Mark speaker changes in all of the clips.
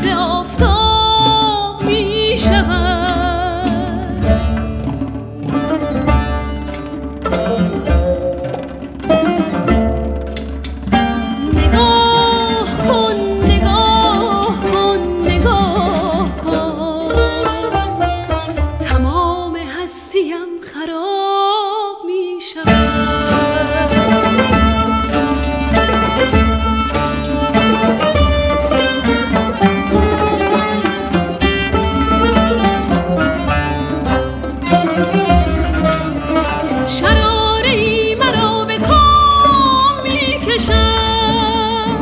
Speaker 1: ز آفتاب می شود. نگاه کن نگاه کن نگاه کن، تمام هستیم خراب می شود. شراره‌ای مرا به کام می کشد،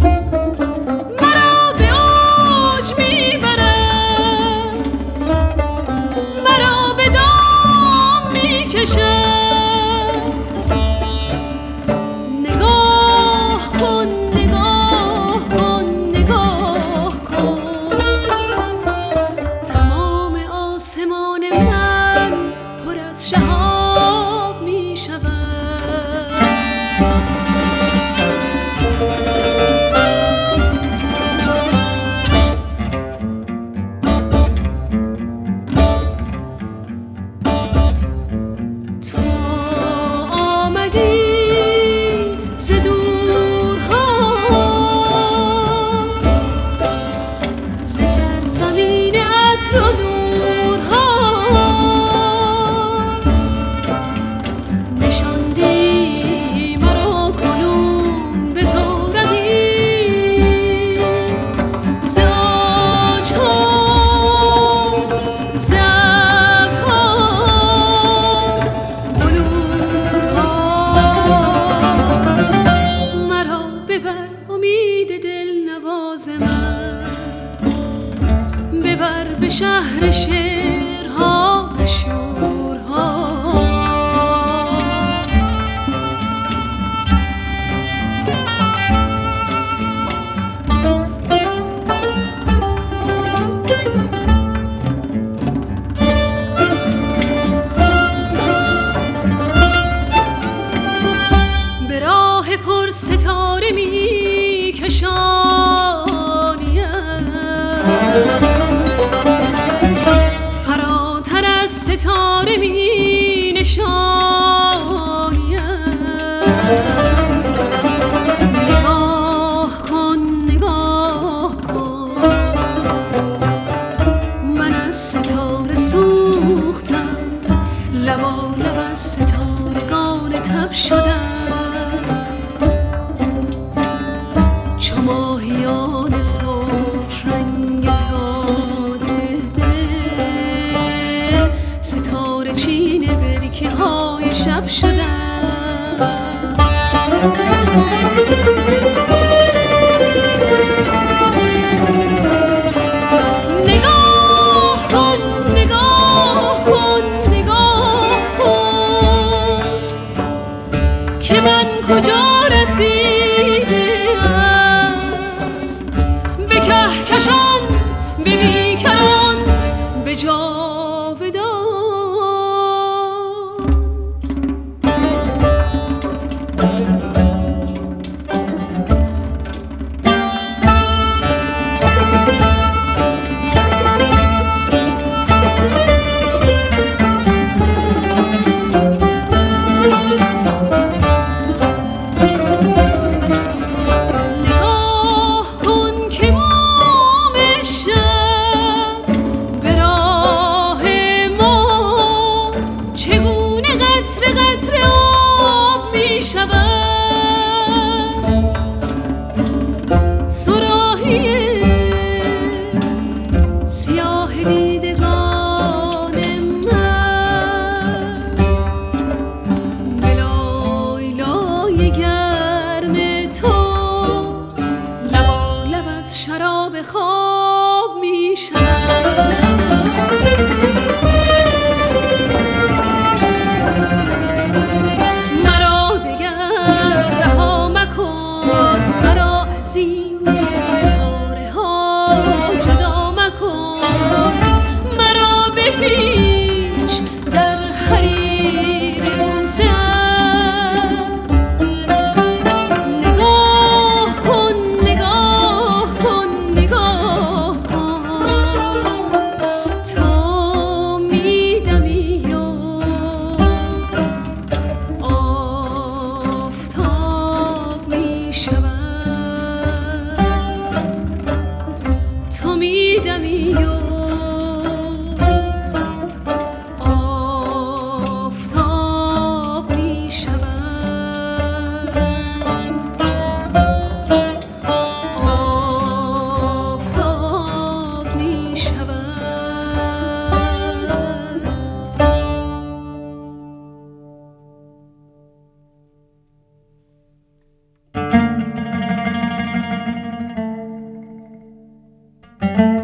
Speaker 1: مرا به اوج می برد، مرا به دام می کشد. نگاه کن نگاه کن نگاه کن، تمام آسمان من پر از شهاب می شود. تو آمدی ز دورها، ز سرزمین عطر و نورها، نشاندی مرا کنون به زورقی ز عاج‌ها، ز ابرها، بلورها. مرا ببر امید دلنواز من، ببر به شهر شعرها و شورها. به راه پر ستاره می کشانیم، فراتر از ستاره می نشانیم. نگاه کن نگاه کن، من از ستاره سوختم، لبالب از ستارگان تب شدم. چو ماهیان سرخ رنگ ساده دل، ستاره چین برکه های شب شدم. نگاه کن نگاه کن نگاه کن، که من کجا رسیدم. به کهکشان به بیکران به جاودان. نگاه کن که موم شب به راه ما چگونه قطره قطره آب می شود. صراحی سیاه دیدگان من به لایلای گرم تو، لبالب از شراب خواب می شود. مرا دگر رها مکن، مرا از این ستاره ها جدا مکن. مرا بپیچ در حریر بوسه ات. نگاه کن نگاه کن نگاه تو میدمی و آفتاب میشود، آفتاب میشود.